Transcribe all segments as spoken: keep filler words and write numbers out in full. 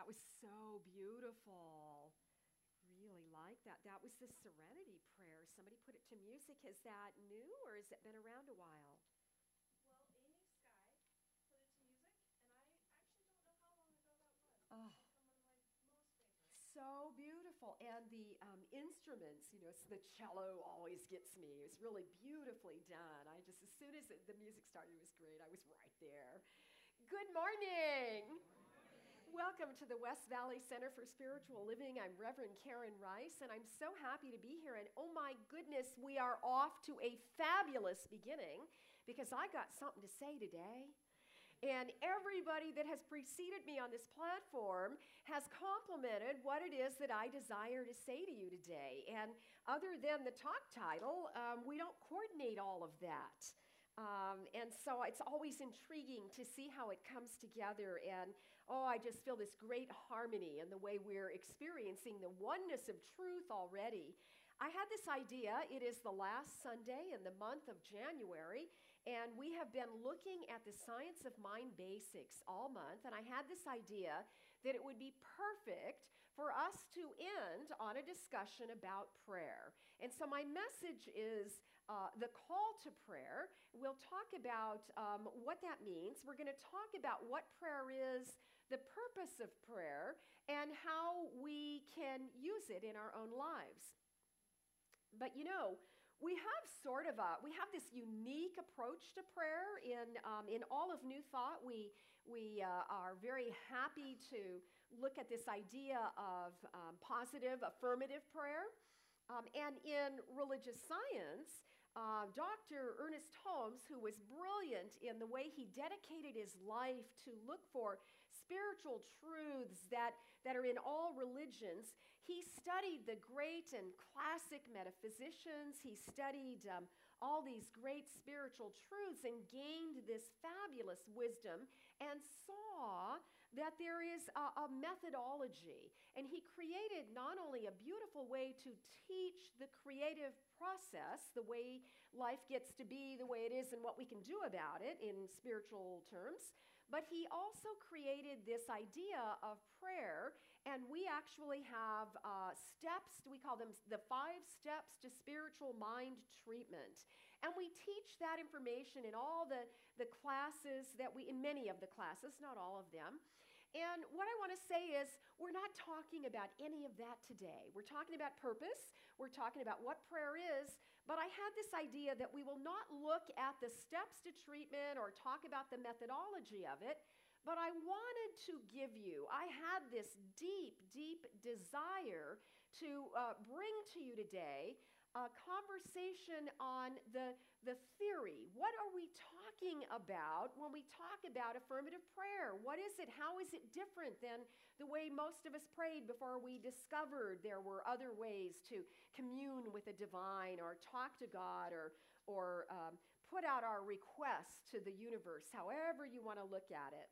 That was so beautiful. Really like that. That was the Serenity Prayer. Somebody put it to music. Is that new or has it been around a while? Well, Amy Sky put it to music, and I actually don't know how long ago that was. Oh, It's become one of my most favorites. so beautiful. And the um, instruments, you know, s- the cello always gets me. It was really beautifully done. I just, as soon as it, the music started, it was great. I was right there. Good morning. Welcome to the West Valley Center for Spiritual Living. I'm Reverend Karen Rice, and I'm so happy to be here. And oh my goodness, we are off to a fabulous beginning because I got something to say today. And everybody that has preceded me on this platform has complimented what it is that I desire to say to you today. And other than the talk title, um, we don't coordinate all of that. Um, and so it's always intriguing to see how it comes together. And oh, I just feel this great harmony in the way we're experiencing the oneness of truth already. I had this idea. It is the last Sunday in the month of January, and we have been looking at the science of mind basics all month. And I had this idea that it would be perfect for us to end on a discussion about prayer. And so my message is uh, the call to prayer. We'll talk about um, what that means. We're going to talk about what prayer is, the purpose of prayer, and how we can use it in our own lives. But you know, we have sort of a, we have this unique approach to prayer in, um, in all of New Thought. We, we uh, are very happy to look at this idea of um, positive, affirmative prayer. Um, and in religious science, uh, Doctor Ernest Holmes, who was brilliant in the way he dedicated his life to look for spiritual truths that, that are in all religions, he studied the great and classic metaphysicians. He studied um, all these great spiritual truths and gained this fabulous wisdom and saw that there is a, a methodology. And he created not only a beautiful way to teach the creative process, the way life gets to be the way it is and what we can do about it in spiritual terms, but he also created this idea of prayer, and we actually have uh, steps, we call them the five steps to spiritual mind treatment. And we teach that information in all the, the classes that we, in many of the classes, not all of them. And what I want to say is, we're not talking about any of that today. We're talking about purpose. We're talking about what prayer is. But I had this idea that we will not look at the steps to treatment or talk about the methodology of it. But I wanted to give you, I had this deep, deep desire to uh, bring to you today a conversation on the, the theory. What are we talking about when we talk about affirmative prayer? What is it? How is it different than the way most of us prayed before we discovered there were other ways to commune with the divine or talk to God or, or um, put out our requests to the universe, however you want to look at it.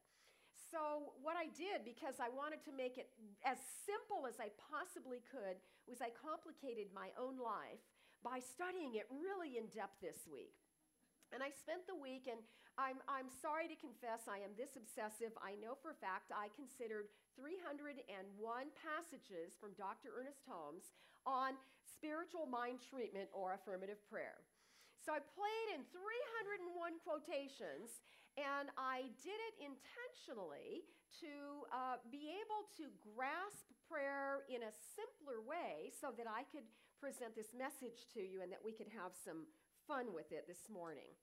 So what I did, because I wanted to make it as simple as I possibly could, was I complicated my own life by studying it really in depth this week. And I spent the week, and I'm, I'm sorry to confess I am this obsessive. I know for a fact I considered three hundred one passages from Doctor Ernest Holmes on spiritual mind treatment or affirmative prayer. So I played in three hundred one quotations, and I did it intentionally to uh, be able to grasp prayer in a simpler way so that I could present this message to you and that we could have some fun with it this morning.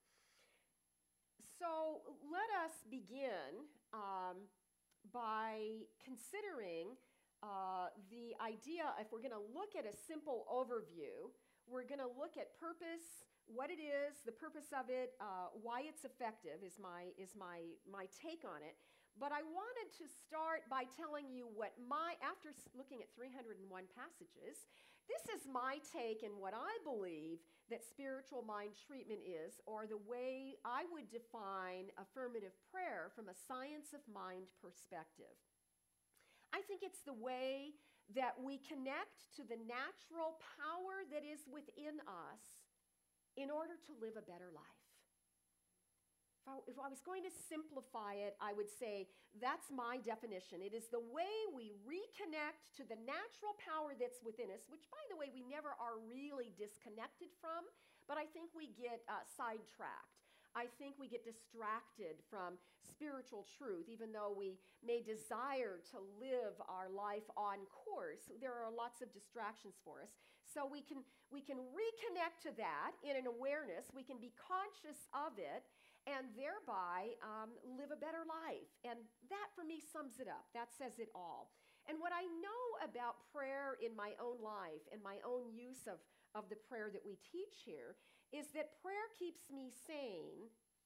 So let us begin um, by considering uh, the idea, if we're going to look at a simple overview, we're going to look at purpose, what it is, the purpose of it, uh, why it's effective is my is my my take on it. But I wanted to start by telling you what my, after looking at three hundred one passages, this is my take and what I believe that spiritual mind treatment is, or the way I would define affirmative prayer from a science of mind perspective. I think it's the way that we connect to the natural power that is within us in order to live a better life. If I, if I was going to simplify it, I would say that's my definition. It is the way we reconnect to the natural power that's within us, which, by the way, we never are really disconnected from, but I think we get uh, sidetracked. I think we get distracted from spiritual truth, even though we may desire to live our life on course. There are lots of distractions for us. So we can, we can reconnect to that in an awareness. We can be conscious of it and thereby um, live a better life. And that, for me, sums it up. That says it all. And what I know about prayer in my own life and my own use of, of the prayer that we teach here is that prayer keeps me sane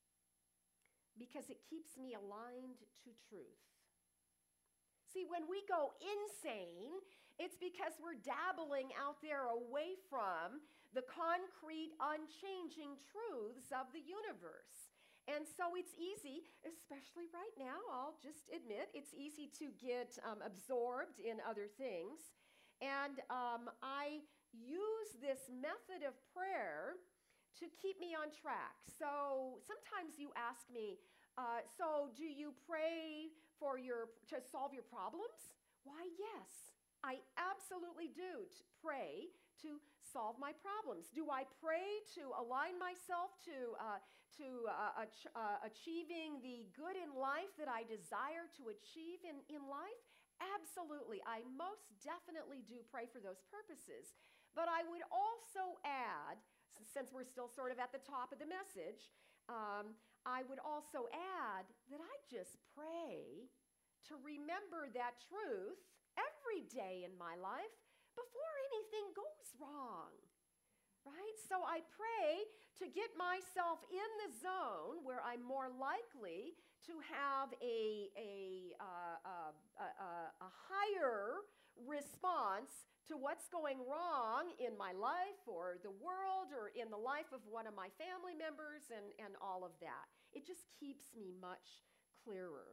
because it keeps me aligned to truth. See, when we go insane, it's because we're dabbling out there away from the concrete, unchanging truths of the universe. And so it's easy, especially right now, I'll just admit, it's easy to get um, absorbed in other things. And um, I use this method of prayer to keep me on track. So sometimes you ask me, uh, so do you pray for your, to solve your problems? Why, yes, I absolutely do pray to solve my problems. Do I pray to align myself to, uh, to uh, ach- uh, achieving the good in life that I desire to achieve in, in life? Absolutely. I most definitely do pray for those purposes. But I would also add, since we're still sort of at the top of the message, um, I would also add that I just pray to remember that truth every day in my life before anything goes wrong, right? So I pray to get myself in the zone where I'm more likely to have a, a, uh, uh, a, a, a higher response to what's going wrong in my life or the world or in the life of one of my family members and, and all of that. It just keeps me much clearer.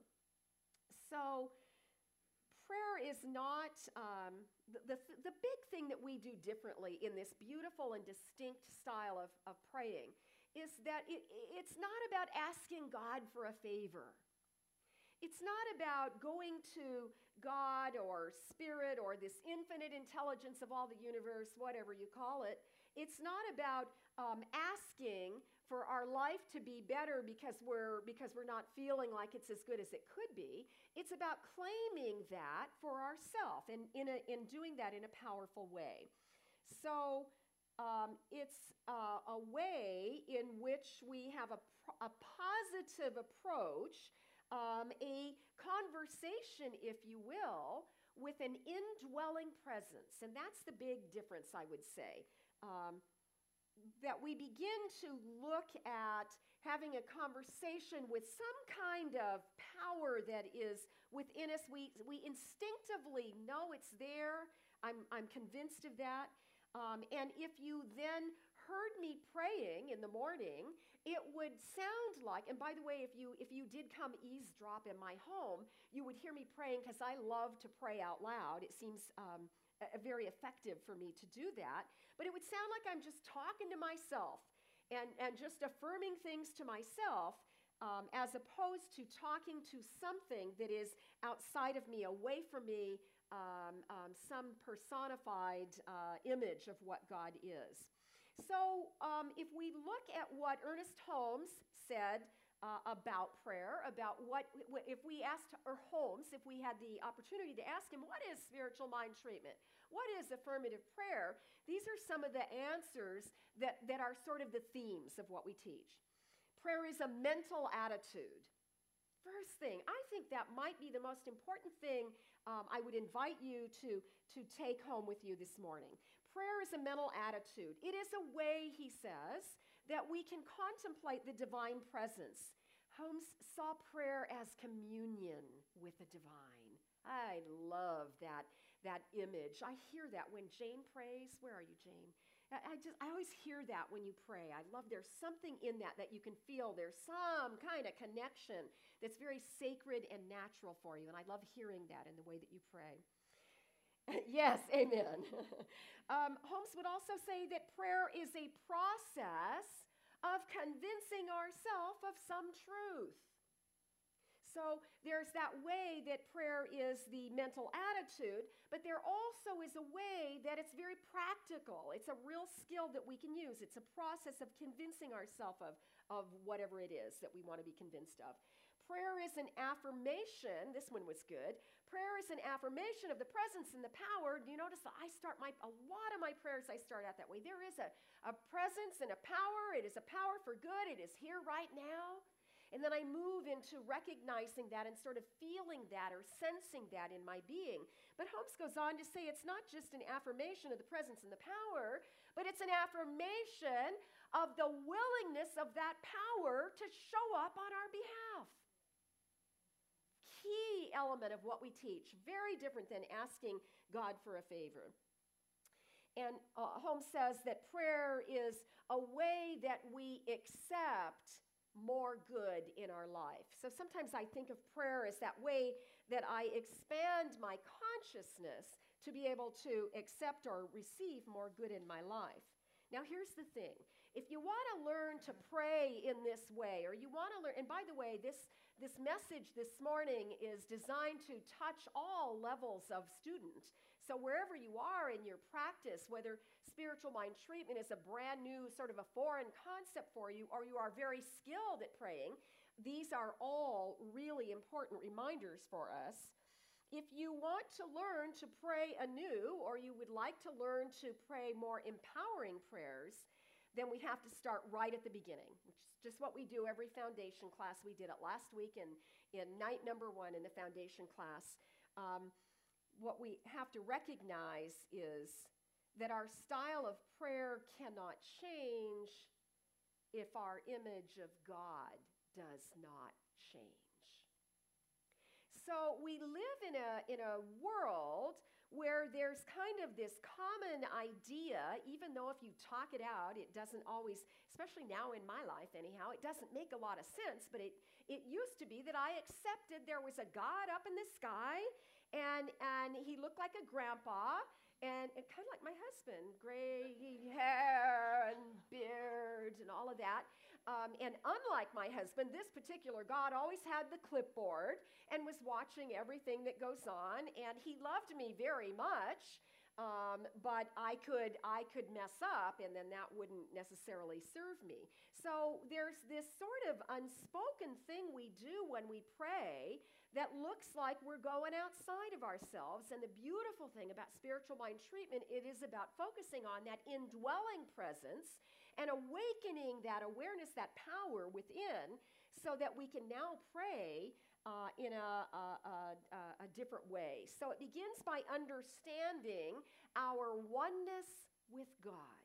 So prayer is not, um, the, the, the big thing that we do differently in this beautiful and distinct style of, of praying is that it, it's not about asking God for a favor. It's not about going to God or spirit or this infinite intelligence of all the universe, whatever you call it. It's not about um, asking for our life to be better because we're, because we're not feeling like it's as good as it could be. It's about claiming that for ourselves and in, a, in doing that in a powerful way. So um, it's uh, a way in which we have a, a positive approach, Um, a conversation, if you will, with an indwelling presence. And that's the big difference, I would say. Um, that we begin to look at having a conversation with some kind of power that is within us. We, we instinctively know it's there. I'm, I'm convinced of that. Um, and if you then heard me praying in the morning, it would sound like, and by the way, if you if you did come eavesdrop in my home, you would hear me praying because I love to pray out loud. It seems um, a, a very effective for me to do that. But it would sound like I'm just talking to myself and, and just affirming things to myself um, as opposed to talking to something that is outside of me, away from me, um, um, some personified uh, image of what God is. So um, if we look at what Ernest Holmes said uh, about prayer, about what, if we asked or Holmes, if we had the opportunity to ask him, what is spiritual mind treatment? What is affirmative prayer? These are some of the answers that, that are sort of the themes of what we teach. Prayer is a mental attitude. First thing, I think that might be the most important thing um, I would invite you to, to take home with you this morning. Prayer is a mental attitude. It is a way, he says, that we can contemplate the divine presence. Holmes saw prayer as communion with the divine. I love that, that image. I hear that when Jane prays. Where are you, Jane? I, I just I always hear that when you pray. I love there's something in that that you can feel. There's some kind of connection that's very sacred and natural for you, and I love hearing that in the way that you pray. Yes, amen. um, Holmes would also say that prayer is a process of convincing ourselves of some truth. So there's that way that prayer is the mental attitude, but there also is a way that it's very practical. It's a real skill that we can use. It's a process of convincing ourselves of, of whatever it is that we want to be convinced of. Prayer is an affirmation. This one was good. Prayer is an affirmation of the presence and the power. Do you notice that I start my, a lot of my prayers, I start out that way. There is a, a presence and a power. It is a power for good. It is here right now. And then I move into recognizing that and sort of feeling that or sensing that in my being. But Holmes goes on to say it's not just an affirmation of the presence and the power, but it's an affirmation of the willingness of that power to show up on our behalf. Key element of what we teach, very different than asking God for a favor. And uh, Holmes says that prayer is a way that we accept more good in our life. So sometimes I think of prayer as that way that I expand my consciousness to be able to accept or receive more good in my life. Now here's the thing. If you want to learn to pray in this way, or you want to learn, and by the way, this, this message this morning is designed to touch all levels of student. So wherever you are in your practice, whether spiritual mind treatment is a brand new sort of a foreign concept for you, or you are very skilled at praying, these are all really important reminders for us. If you want to learn to pray anew, or you would like to learn to pray more empowering prayers, then we have to start right at the beginning, which is just what we do every foundation class. We did it last week in, in night number one in the foundation class. Um, what we have to recognize is that our style of prayer cannot change if our image of God does not change. So we live in a, in a world where there's kind of this common idea, even though if you talk it out, it doesn't always, especially now in my life anyhow, it doesn't make a lot of sense, but it, it used to be that I accepted there was a God up in the sky, and, and he looked like a grandpa, and, and kind of like my husband, gray hair and beard and all of that. Um, and unlike my husband, this particular God always had the clipboard and was watching everything that goes on, and he loved me very much, um, but I could, I could mess up, and then that wouldn't necessarily serve me. So there's this sort of unspoken thing we do when we pray that looks like we're going outside of ourselves. And the beautiful thing about spiritual mind treatment, it is about focusing on that indwelling presence and awakening that awareness, that power within, so that we can now pray uh, in a, a, a, a different way. So it begins by understanding our oneness with God.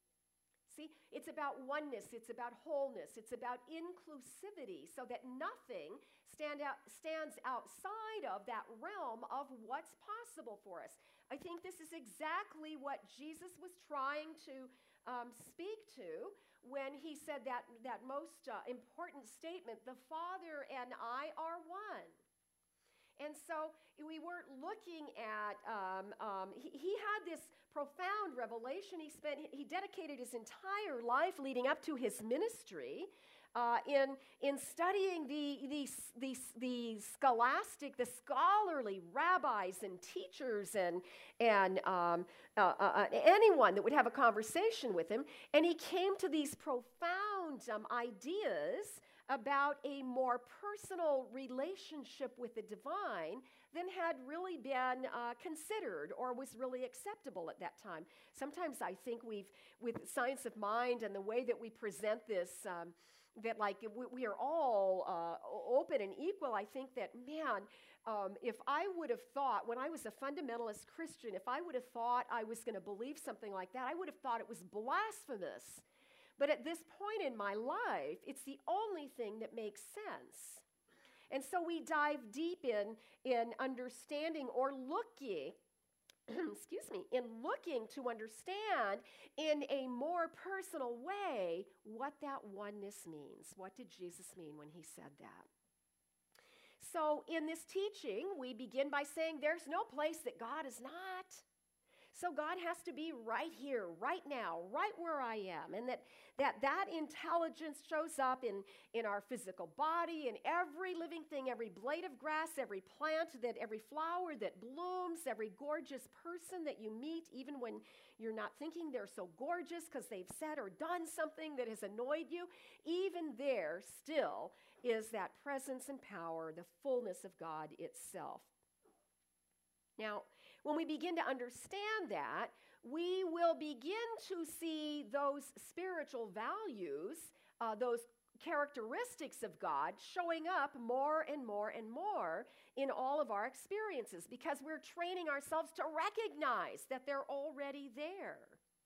See, it's about oneness, it's about wholeness, it's about inclusivity, so that nothing stand out, stands outside of that realm of what's possible for us. I think this is exactly what Jesus was trying to um, speak to when he said that, that most uh, important statement, the Father and I are one. And so we weren't looking at, um, um, he, he had this profound revelation. He spent, he dedicated his entire life leading up to his ministry uh, in, in studying the, the, the, the scholastic, the scholarly rabbis and teachers and, and um, uh, uh, anyone that would have a conversation with him. And he came to these profound um, ideas about a more personal relationship with the divine than had really been uh, considered or was really acceptable at that time. Sometimes I think we've, with science of mind and the way that we present this, um, that like we, we are all uh, open and equal, I think that, man, um, if I would have thought, when I was a fundamentalist Christian, if I would have thought I was going to believe something like that, I would have thought it was blasphemous. But at this point in my life, it's the only thing that makes sense. And so we dive deep in, in understanding or looking, excuse me, in looking to understand in a more personal way what that oneness means. What did Jesus mean when he said that? So in this teaching, we begin by saying there's no place that God is not. So God has to be right here, right now, right where I am. And that that, that intelligence shows up in, in our physical body, in every living thing, every blade of grass, every plant, that every flower that blooms, every gorgeous person that you meet, even when you're not thinking they're so gorgeous because they've said or done something that has annoyed you. Even there still is that presence and power, the fullness of God itself. Now, when we begin to understand that, we will begin to see those spiritual values, uh, those characteristics of God showing up more and more and more in all of our experiences, because we're training ourselves to recognize that they're already there.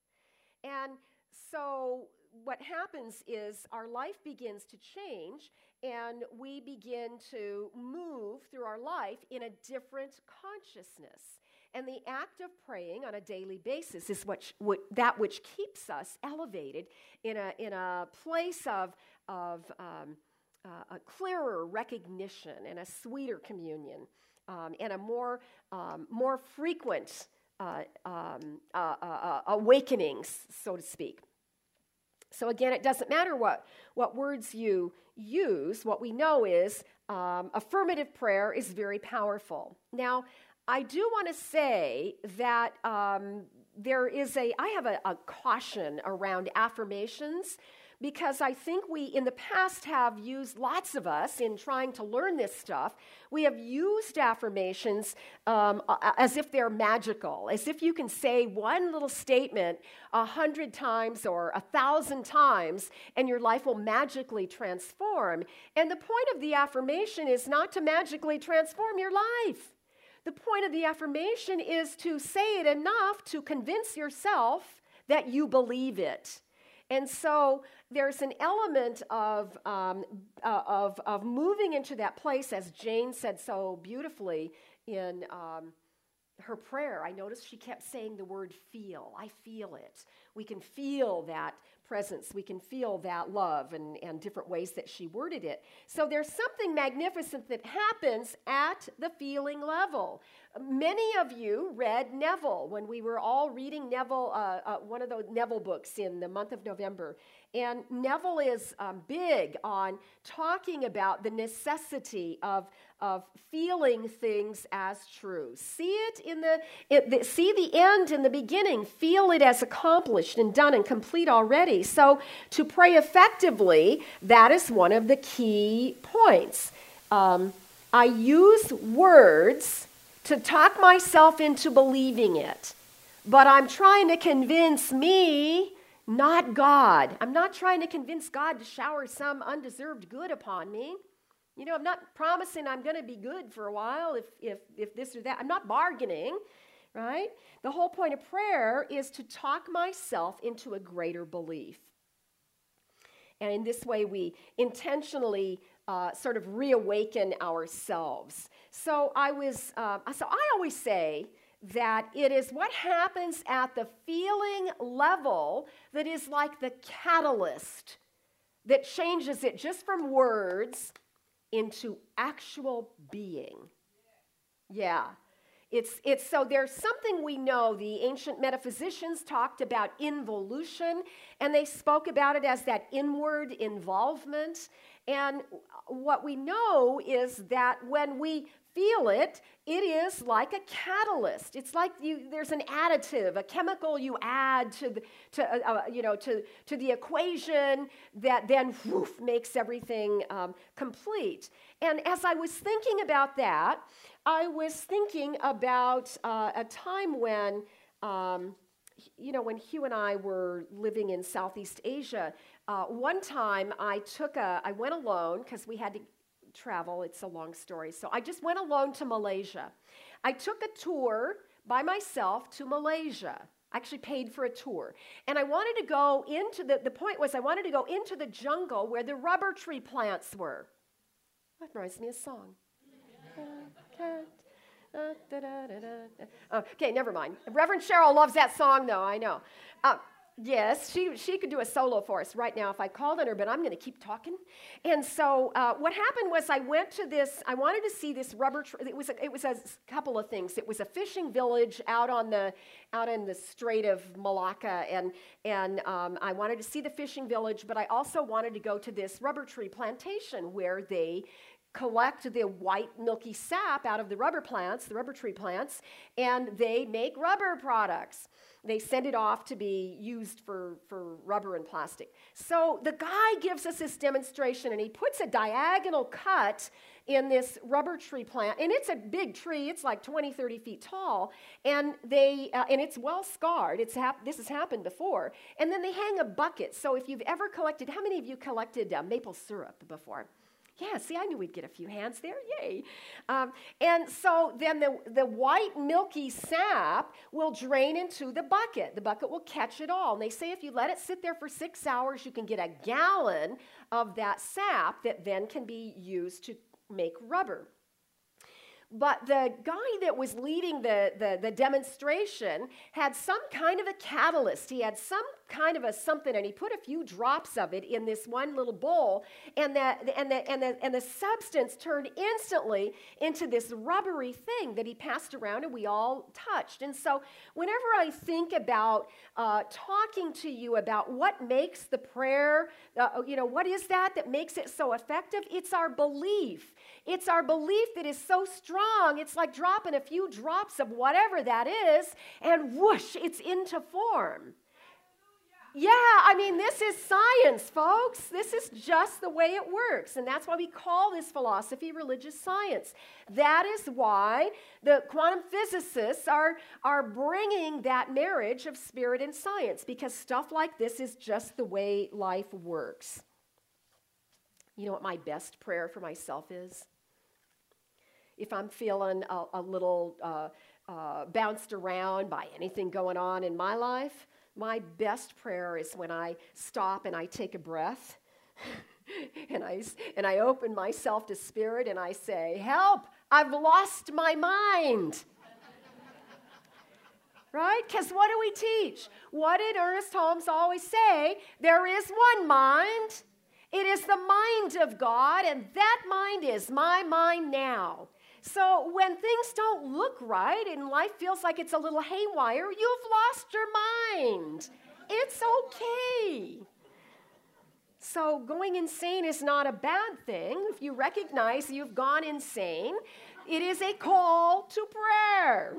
And so what happens is our life begins to change, and we begin to move through our life in a different consciousness. And the act of praying on a daily basis is what, what that which keeps us elevated in a in a place of of um, uh, a clearer recognition and a sweeter communion, um, and a more um, more frequent uh, um, uh, uh, uh, awakenings, so to speak. So again, it doesn't matter what what words you use. What we know is um, affirmative prayer is very powerful. Now, I do want to say that um, there is a, I have a, a caution around affirmations, because I think we, in the past, have used, lots of us, in trying to learn this stuff, we have used affirmations um, as if they're magical, as if you can say one little statement a hundred times or a thousand times and your life will magically transform. And the point of the affirmation is not to magically transform your life. The point of the affirmation is to say it enough to convince yourself that you believe it. And so there's an element of, um, uh, of, of moving into that place, as Jane said so beautifully in um, her prayer. I noticed she kept saying the word feel. I feel it. We can feel that presence. We can feel that love, and, and different ways that she worded it. So there's something magnificent that happens at the feeling level. Many of you read Neville when we were all reading Neville, uh, uh, one of those Neville books in the month of November. And Neville is um, big on talking about the necessity of, of feeling things as true. See it in the, it, the, see the end in the beginning. Feel it as accomplished and done and complete already. So to pray effectively, that is one of the key points. Um, I use words to talk myself into believing it, but I'm trying to convince me, not God. I'm not trying to convince God to shower some undeserved good upon me. You know, I'm not promising I'm going to be good for a while if, if, if this or that. I'm not bargaining, right? The whole point of prayer is to talk myself into a greater belief. And in this way, we intentionally uh, sort of reawaken ourselves. So I was, uh, so I always say that it is what happens at the feeling level that is like the catalyst that changes it just from words into actual being. Yeah. It's, it's, so there's something we know. The ancient metaphysicians talked about involution, and they spoke about it as that inward involvement. And what we know is that when we feel it, it is like a catalyst. It's like you, there's an additive, a chemical you add to the, to uh, uh, you know to to the equation that then woof, makes everything um, complete. And as I was thinking about that, I was thinking about uh, a time when, um, you know, when Hugh and I were living in Southeast Asia. Uh, one time, I took a, I went alone because we had to travel. It's a long story. So I just went alone to Malaysia. I took a tour by myself to Malaysia. I actually paid for a tour. And I wanted to go into the, the point was I wanted to go into the jungle where the rubber tree plants were. That reminds me of a song. Uh, da, da, da, da. Okay, never mind. Reverend Cheryl loves that song, though, I know. Uh, Yes, she, she could do a solo for us right now if I called on her, but I'm going to keep talking. And so uh, what happened was I went to this, I wanted to see this rubber, tr- it was a, it was a couple of things. It was a fishing village out on the, out in the Strait of Malacca, and, and um, I wanted to see the fishing village, but I also wanted to go to this rubber tree plantation where they collect the white milky sap out of the rubber plants, the rubber tree plants, and they make rubber products. They send it off to be used for, for rubber and plastic. So the guy gives us this demonstration, and he puts a diagonal cut in this rubber tree plant, and it's a big tree. It's like twenty, thirty feet tall, and they uh, and it's well scarred. It's hap- this has happened before. And then they hang a bucket. So if you've ever collected, how many of you collected uh, maple syrup before? Yeah, see, I knew we'd get a few hands there. Yay. Um, and so then the, the white milky sap will drain into the bucket. The bucket will catch it all. And they say if you let it sit there for six hours, you can get a gallon of that sap that then can be used to make rubber. But the guy that was leading the, the, the demonstration had some kind of a catalyst. He had some kind of a something, and he put a few drops of it in this one little bowl, and the, and the, and the, and the substance turned instantly into this rubbery thing that he passed around, and we all touched. And so whenever I think about uh, talking to you about what makes the prayer, uh, you know, what is that that makes it so effective? It's our belief. It's our belief that is so strong, it's like dropping a few drops of whatever that is, and whoosh, it's into form. Yeah, I mean, this is science, folks. This is just the way it works, and that's why we call this philosophy religious science. That is why the quantum physicists are, are bringing that marriage of spirit and science, because stuff like this is just the way life works. You know what my best prayer for myself is? If I'm feeling a, a little uh, uh, bounced around by anything going on in my life, my best prayer is when I stop and I take a breath and I, and I open myself to spirit and I say, help, I've lost my mind. Right? Because what do we teach? What did Ernest Holmes always say? There is one mind. It is the mind of God, and that mind is my mind now. So when things don't look right and life feels like it's a little haywire, you've lost your mind. It's okay. So going insane is not a bad thing. If you recognize you've gone insane, it is a call to prayer.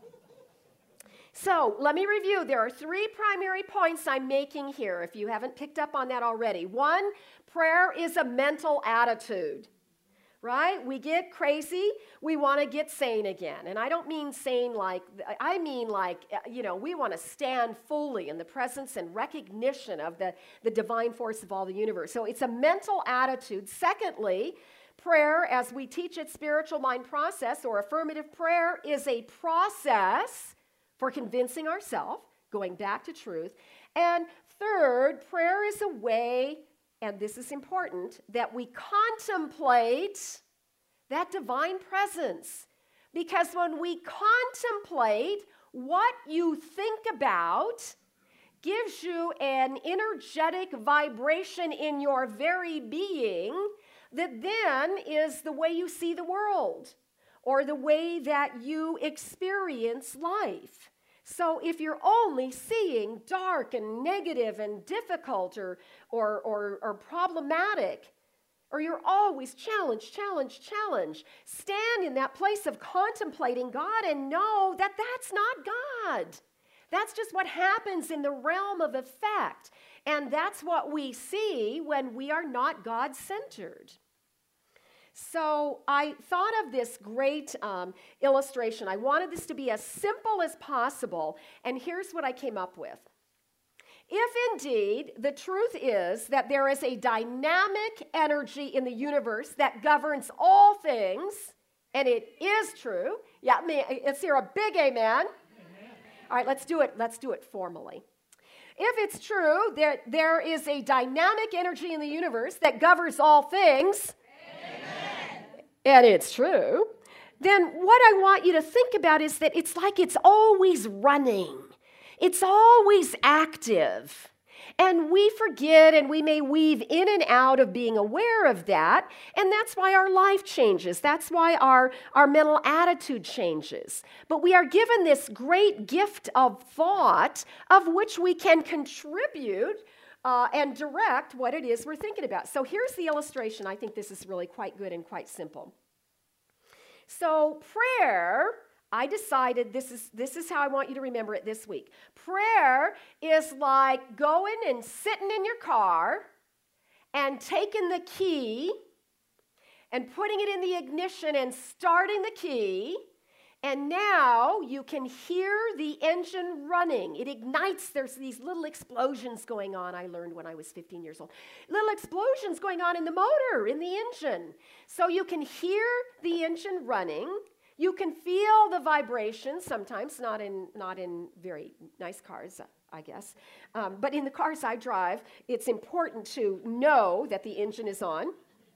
So let me review. There are three primary points I'm making here, if you haven't picked up on that already. One, prayer is a mental attitude. Right? We get crazy, we want to get sane again. And I don't mean sane like, I mean like, you know, we want to stand fully in the presence and recognition of the, the divine force of all the universe. So it's a mental attitude. Secondly, prayer, as we teach it, spiritual mind process or affirmative prayer, is a process for convincing ourselves, going back to truth. And third, prayer is a way, and this is important, that we contemplate that divine presence. Because when we contemplate, what you think about gives you an energetic vibration in your very being that then is the way you see the world or the way that you experience life. So if you're only seeing dark and negative and difficult or, or, or, or problematic, or you're always challenge, challenge, challenge, stand in that place of contemplating God and know that that's not God. That's just what happens in the realm of effect. And that's what we see when we are not God-centered. So I thought of this great um, illustration. I wanted this to be as simple as possible, and here's what I came up with. If indeed the truth is that there is a dynamic energy in the universe that governs all things, and it is true, yeah, let's hear a big amen. Amen. All right, let's do it. Let's do it formally. If it's true that there is a dynamic energy in the universe that governs all things, and it's true, then what I want you to think about is that it's like it's always running. It's always active. And we forget and we may weave in and out of being aware of that. And that's why our life changes. That's why our, our mental attitude changes. But we are given this great gift of thought of which we can contribute uh, and direct what it is we're thinking about. So here's the illustration. I think this is really quite good and quite simple. So prayer, I decided this is, this is how I want you to remember it this week. Prayer is like going and sitting in your car and taking the key and putting it in the ignition and starting the key. And now you can hear the engine running. It ignites. There's these little explosions going on, I learned when I was fifteen years old. Little explosions going on in the motor, in the engine. So you can hear the engine running. You can feel the vibrations, sometimes not in, not in very nice cars, I guess. Um, but in the cars I drive, it's important to know that the engine is on.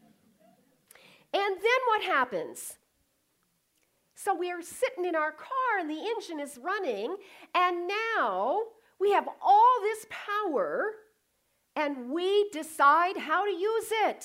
And then what happens? So we are sitting in our car and the engine is running, and now we have all this power and we decide how to use it.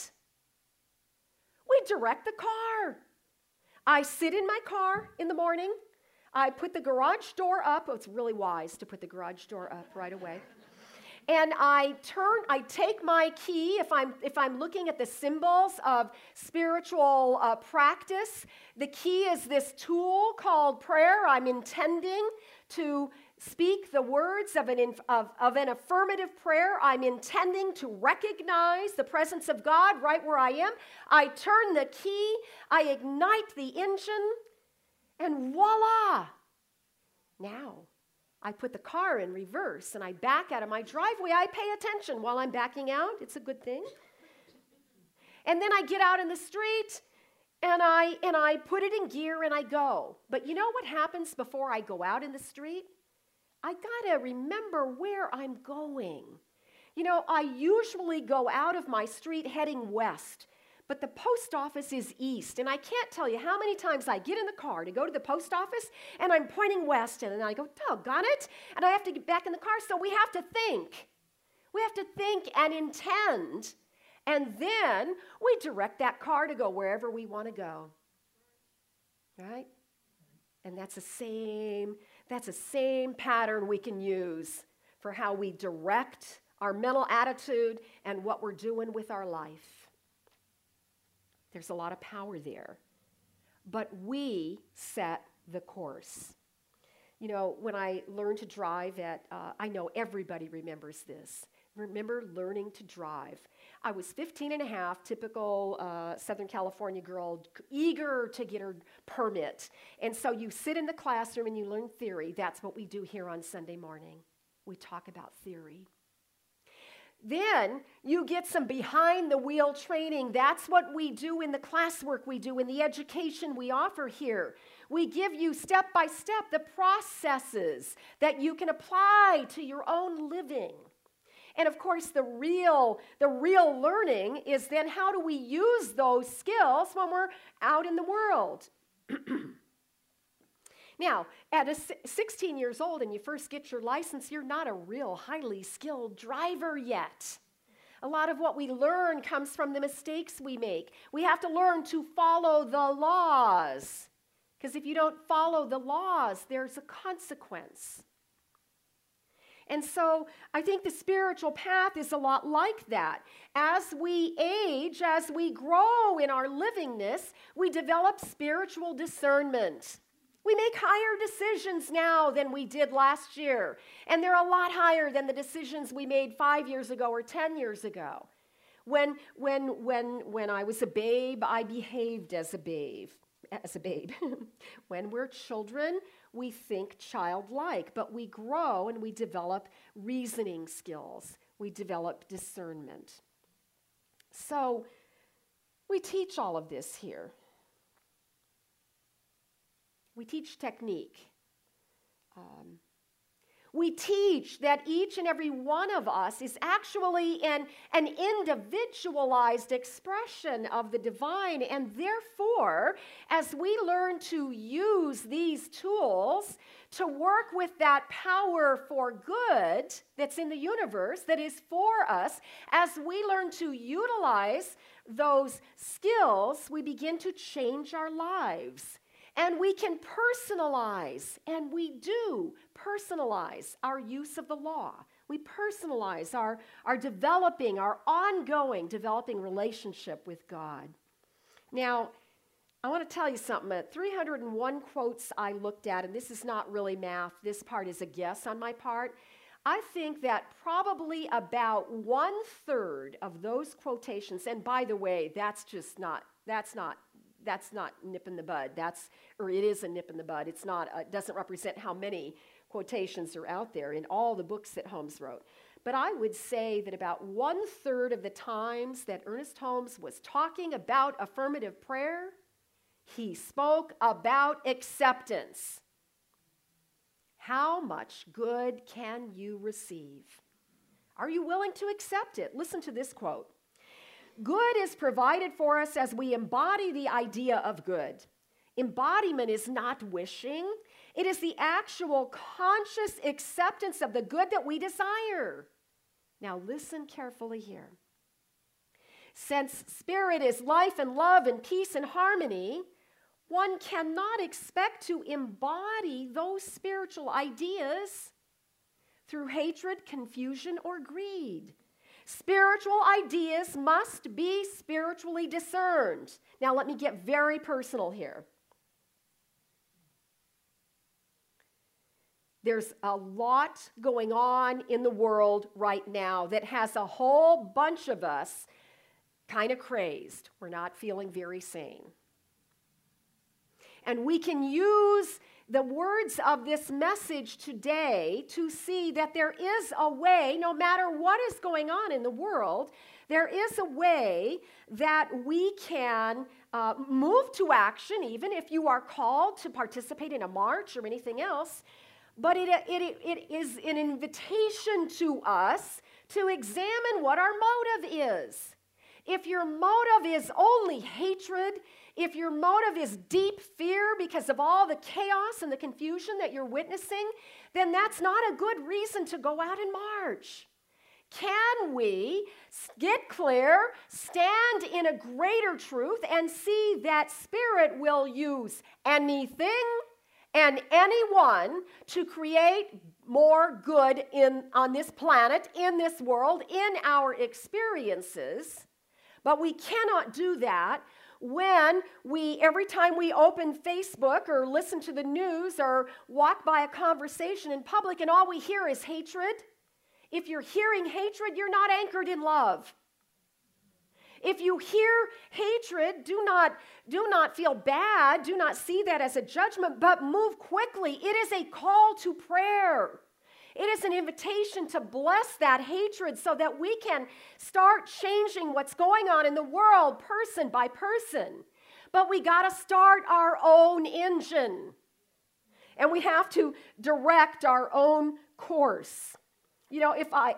We direct the car. I sit in my car in the morning. I put the garage door up. Oh, it's really wise to put the garage door up right away. And I turn, I take my key, if I'm, if I'm looking at the symbols of spiritual uh, practice, the key is this tool called prayer. I'm intending to speak the words of an, inf- of, of an affirmative prayer. I'm intending to recognize the presence of God right where I am. I turn the key, I ignite the engine, and voila! Now, I put the car in reverse and I back out of my driveway. I pay attention while I'm backing out. It's a good thing. And then I get out in the street and I, and I put it in gear and I go. But you know what happens before I go out in the street? I gotta remember where I'm going. You know, I usually go out of my street heading west, but the post office is east. And I can't tell you how many times I get in the car to go to the post office and I'm pointing west and then I go, doggone it, and I have to get back in the car. So we have to think. We have to think and intend, and then we direct that car to go wherever we want to go. Right? And that's the same That's the same pattern we can use for how we direct our mental attitude and what we're doing with our life. There's a lot of power there. But we set the course. You know, when I learned to drive at, uh, I know everybody remembers this. Remember learning to drive. I was fifteen and a half, typical uh, Southern California girl, eager to get her permit. And so you sit in the classroom and you learn theory. That's what we do here on Sunday morning. We talk about theory. Then you get some behind the wheel training. That's what we do in the classwork we do, in the education we offer here. We give you step by step the processes that you can apply to your own living. And of course, the real, the real learning is then how do we use those skills when we're out in the world? Now, at a sixteen years old and you first get your license, you're not a real highly skilled driver yet. A lot of what we learn comes from the mistakes we make. We have to learn to follow the laws. Because if you don't follow the laws, there's a consequence. And so I think the spiritual path is a lot like that. As we age, as we grow in our livingness, we develop spiritual discernment. We make higher decisions now than we did last year. And they're a lot higher than the decisions we made five years ago or ten years ago. When, when, when, when I was a babe, I behaved as a babe. As a babe. When we're children, we think childlike, but we grow and we develop reasoning skills. We develop discernment. So we teach all of this here. We teach technique. Um, We teach that each and every one of us is actually an, an individualized expression of the divine. And therefore, as we learn to use these tools to work with that power for good that's in the universe, that is for us, as we learn to utilize those skills, we begin to change our lives. And we can personalize, and we do personalize our use of the law. We personalize our, our developing, our ongoing developing relationship with God. Now, I want to tell you something. three hundred one quotes I looked at, and this is not really math. This part is a guess on my part. I think that probably about one third of those quotations, and by the way, that's just not, that's not, that's not nip in the bud. That's, or it is a nip in the bud. It's not, uh, it doesn't represent how many quotations are out there in all the books that Holmes wrote. But I would say that about one third of the times that Ernest Holmes was talking about affirmative prayer, he spoke about acceptance. How much good can you receive? Are you willing to accept it? Listen to this quote. Good is provided for us as we embody the idea of good. Embodiment is not wishing. It is the actual conscious acceptance of the good that we desire. Now listen carefully here. Since spirit is life and love and peace and harmony, one cannot expect to embody those spiritual ideas through hatred, confusion, or greed. Spiritual ideas must be spiritually discerned. Now let me get very personal here. There's a lot going on in the world right now that has a whole bunch of us kind of crazed. We're not feeling very sane. And we can use the words of this message today to see that there is a way, no matter what is going on in the world, there is a way that we can uh, move to action, even if you are called to participate in a march or anything else. But it, it, it is an invitation to us to examine what our motive is. If your motive is only hatred, if your motive is deep fear because of all the chaos and the confusion that you're witnessing, then that's not a good reason to go out and march. Can we get clear, stand in a greater truth, and see that Spirit will use anything and anyone to create more good in, on this planet, in this world, in our experiences? But we cannot do that when we, every time we open Facebook or listen to the news or walk by a conversation in public and all we hear is hatred. If you're hearing hatred, you're not anchored in love. If you hear hatred, do not, do not feel bad, do not see that as a judgment, but move quickly. It is a call to prayer. It is an invitation to bless that hatred so that we can start changing what's going on in the world person by person. But we got to start our own engine. And we have to direct our own course. You know, if I...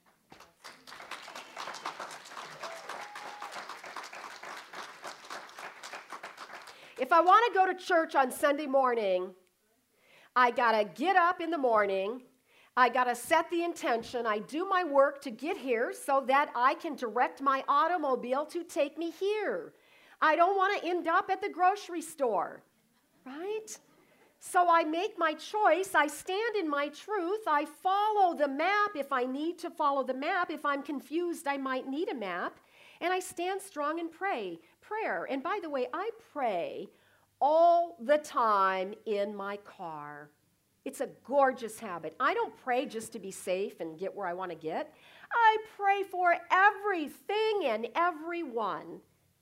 If I want to go to church on Sunday morning, I got to get up in the morning. I got to set the intention. I do my work to get here so that I can direct my automobile to take me here. I don't want to end up at the grocery store, right? So I make my choice. I stand in my truth. I follow the map if I need to follow the map. If I'm confused, I might need a map. And I stand strong and pray. Prayer. And by the way, I pray all the time in my car. It's a gorgeous habit. I don't pray just to be safe and get where I want to get. I pray for everything and everyone.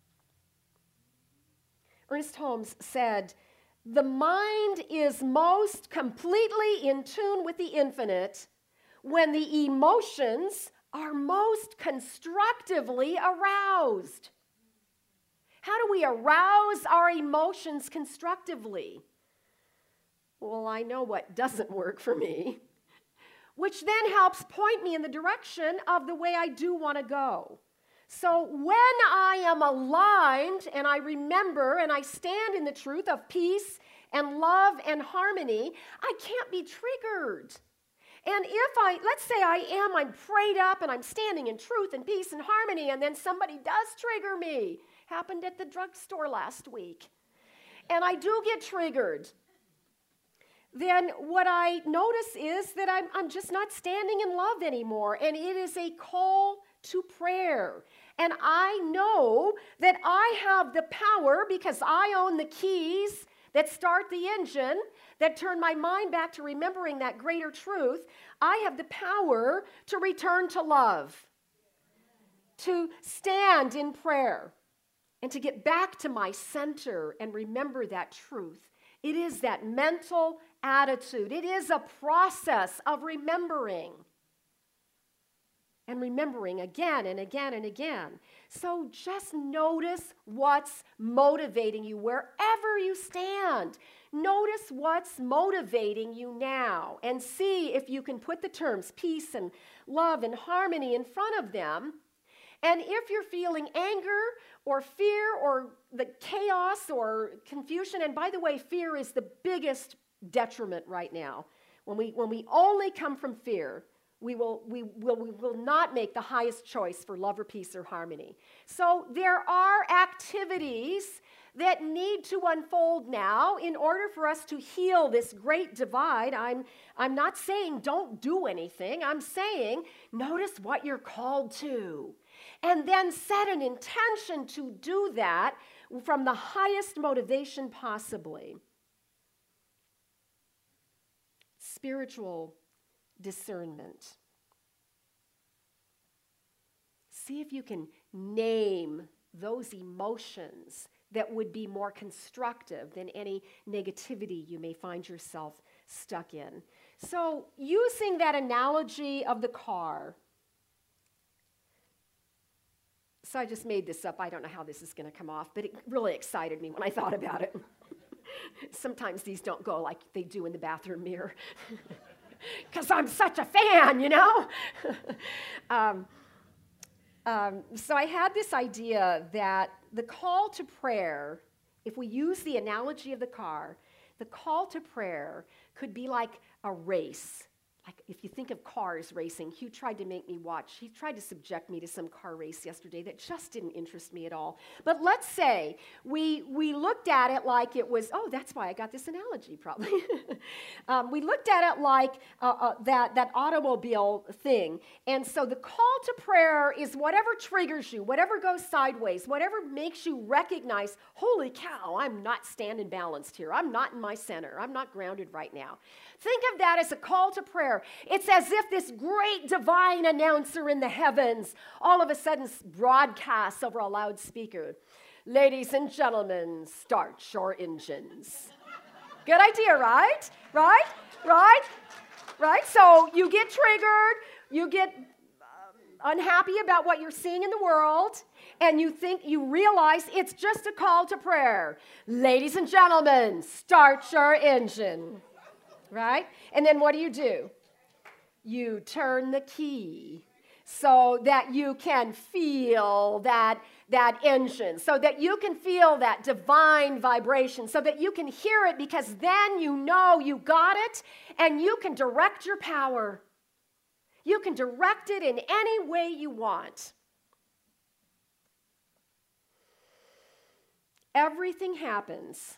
Ernest Holmes said, "The mind is most completely in tune with the infinite when the emotions are most constructively aroused." How do we arouse our emotions constructively? Well, I know what doesn't work for me. which then helps point me in the direction of the way I do want to go. So when I am aligned and I remember and I stand in the truth of peace and love and harmony, I can't be triggered. And if I, let's say I am, I'm prayed up and I'm standing in truth and peace and harmony, and then somebody does trigger me. Happened at the drugstore last week. And I do get triggered. Then what I notice is that I'm, I'm just not standing in love anymore. And it is a call to prayer. And I know that I have the power because I own the keys that start the engine, that turn my mind back to remembering that greater truth. I have the power to return to love, to stand in prayer, and to get back to my center and remember that truth. It is that mental attitude. It is a process of remembering. And remembering again and again and again. So just notice what's motivating you wherever you stand. Notice what's motivating you now and see if you can put the terms peace and love and harmony in front of them. And if you're feeling anger or fear or the chaos or confusion, and by the way, fear is the biggest detriment right now. When we, when we only come from fear, We will, we, will, we will not make the highest choice for love or peace or harmony. So there are activities that need to unfold now in order for us to heal this great divide. I'm, I'm not saying don't do anything. I'm saying notice what you're called to. And then set an intention to do that from the highest motivation possibly. Spiritual discernment. See if you can name those emotions that would be more constructive than any negativity you may find yourself stuck in. So, using that analogy of the car. So I just made this up. I don't know how this is going to come off, but it really excited me when I thought about it. Sometimes these don't go like they do in the bathroom mirror. Because I'm such a fan, you know? um, um, so I had this idea that the call to prayer, if we use the analogy of the car, the call to prayer could be like a race. Like if you think of cars racing, Hugh tried to make me watch. He tried to subject me to some car race yesterday that just didn't interest me at all. But let's say we we looked at it like it was, oh, that's why I got this analogy probably. um, we looked at it like uh, uh, that, that automobile thing. And so the call to prayer is whatever triggers you, whatever goes sideways, whatever makes you recognize, holy cow, I'm not standing balanced here. I'm not in my center. I'm not grounded right now. Think of that as a call to prayer. It's as if this great divine announcer in the heavens all of a sudden broadcasts over a loudspeaker. Ladies and gentlemen, start your engines. Good idea, right? Right? Right? Right? So you get triggered, you get um, unhappy about what you're seeing in the world, and you think, you realize it's just a call to prayer. Ladies and gentlemen, start your engine. Right? And then what do you do? You turn the key so that you can feel that, that engine, so that you can feel that divine vibration, so that you can hear it, because then you know you got it and you can direct your power. You can direct it in any way you want. Everything happens.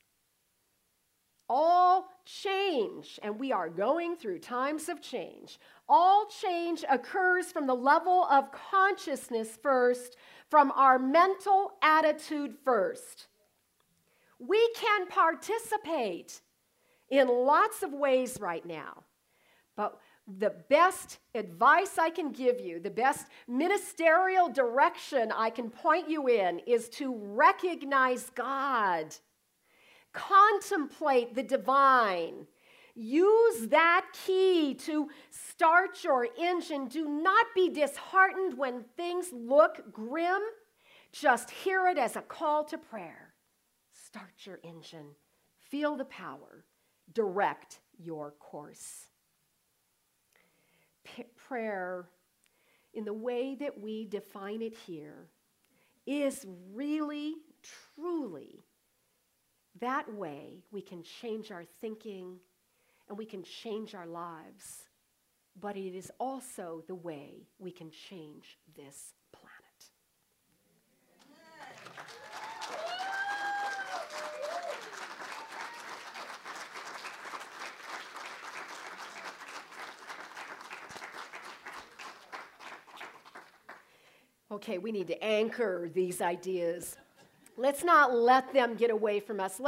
All change, and we are going through times of change. All change occurs from the level of consciousness first, from our mental attitude first. We can participate in lots of ways right now, but the best advice I can give you, the best ministerial direction I can point you in, is to recognize God. Contemplate the divine. Use that key to start your engine. Do not be disheartened when things look grim. Just hear it as a call to prayer. Start your engine. Feel the power. Direct your course. p- prayer, in the way that we define it here, is really, truly that way we can change our thinking and we can change our lives. But it is also the way we can change this planet. Okay, we need to anchor these ideas. Let's not let them get away from us.